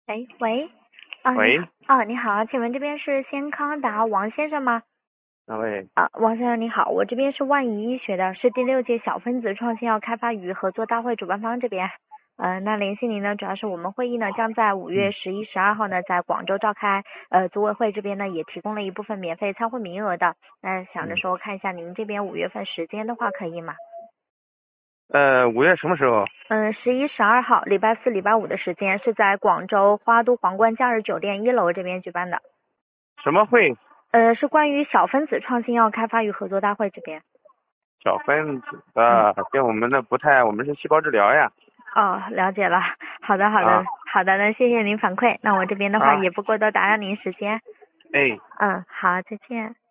哎，喂，啊，你好， 喂， 你好，请问这边是先康达王先生吗？ 哪位？ 王先生你好，我这边是万宜医学的，是第6届小分子创新药开发与合作大会主办方这边。那联系您呢，主要是我们会议呢将在5月11、12号呢在广州召开，组委会这边呢也提供了一部分免费参会名额的。那想着说看一下您这边5月份时间的话可以吗 5月什么时候？ ？11、12号，礼拜四、礼拜五的时间是在广州花都皇冠假日酒店1楼这边举办的。 什么会？ 是关于小分子创新药开发与合作大会这边。 小分子嗯， 的，跟我们的不太，我们是细胞治疗呀。 哦，了解了。好的，好啊的，好的，那谢谢您反馈。那我这边的话啊， 也不过多打扰您时间。 哎。 好，再见。